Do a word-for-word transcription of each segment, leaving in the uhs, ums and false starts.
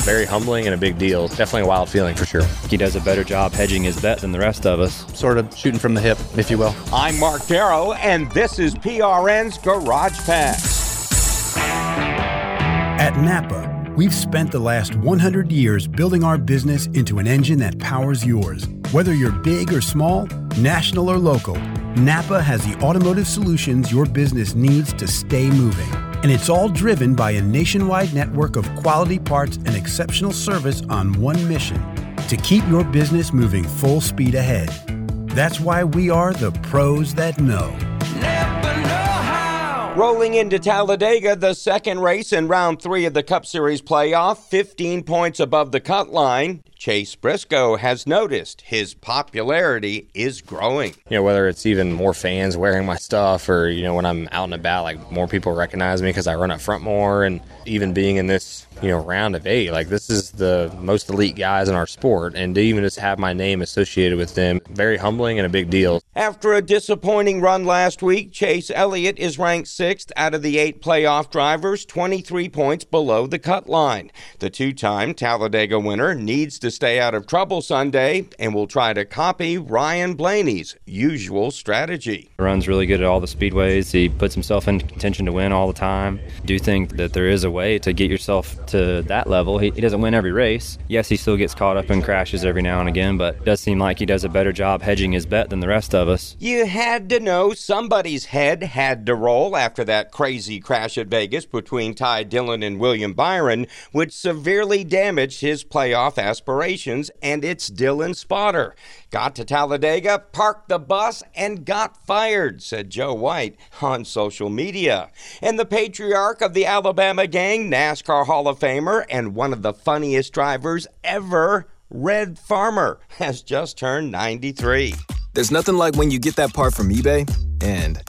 Very humbling and a big deal. Definitely a wild feeling for sure. He does a better job hedging his bet than the rest of us. Sort of shooting from the hip, if you will. I'm Mark Darrow, and this is P R N's Garage Pass. At Napa, we've spent the last one hundred years building our business into an engine that powers yours. Whether you're big or small, national or local, Napa has the automotive solutions your business needs to stay moving. And it's all driven by a nationwide network of quality parts and exceptional service on one mission: to keep your business moving full speed ahead. That's why we are the pros that know. Napa know-how. Rolling into Talladega, the second race in round three of the Cup Series playoff, fifteen points above the cut line. Chase Briscoe has noticed his popularity is growing. You know, whether it's even more fans wearing my stuff or, you know, when I'm out and about, like more people recognize me because I run up front more, and even being in this, you know, round of eight, like this is the most elite guys in our sport, and to even just have my name associated with them, very humbling and a big deal. After a disappointing run last week, Chase Elliott is ranked sixth out of the eight playoff drivers, twenty-three points below the cut line. The two-time Talladega winner needs to stay out of trouble Sunday and will try to copy Ryan Blaney's usual strategy. He runs really good at all the speedways. He puts himself in contention to win all the time. I do think that there is a way to get yourself to that level. He, he doesn't win every race. Yes, he still gets caught up in crashes every now and again, but it does seem like he does a better job hedging his bet than the rest of us. You had to know somebody's head had to roll after that crazy crash at Vegas between Ty Dillon and William Byron, which severely damaged his playoff aspirations, and it's Dylan Spotter. Got to Talladega, parked the bus, and got fired, said Joe White on social media. And the patriarch of the Alabama gang, NASCAR Hall of Famer, and one of the funniest drivers ever, Red Farmer, has just turned ninety-three. There's nothing like when you get that part from eBay, and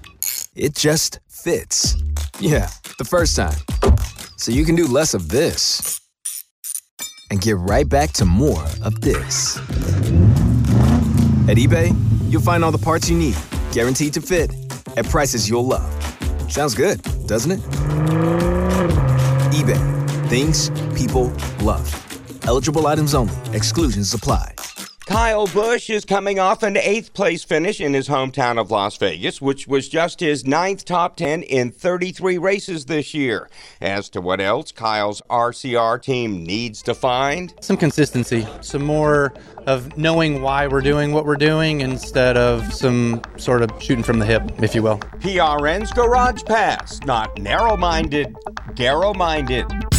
it just fits. Yeah, the first time. So you can do less of this and get right back to more of this. At eBay, you'll find all the parts you need, guaranteed to fit, at prices you'll love. Sounds good, doesn't it? eBay, things people love. Eligible items only. Exclusions apply. Kyle Busch is coming off an eighth place finish in his hometown of Las Vegas, which was just his ninth top ten in thirty-three races this year. As to what else Kyle's R C R team needs to find, Some consistency, some more of knowing why we're doing what we're doing instead of some sort of shooting from the hip, if you will. P R N's Garage Pass, not narrow-minded, Garrow-minded.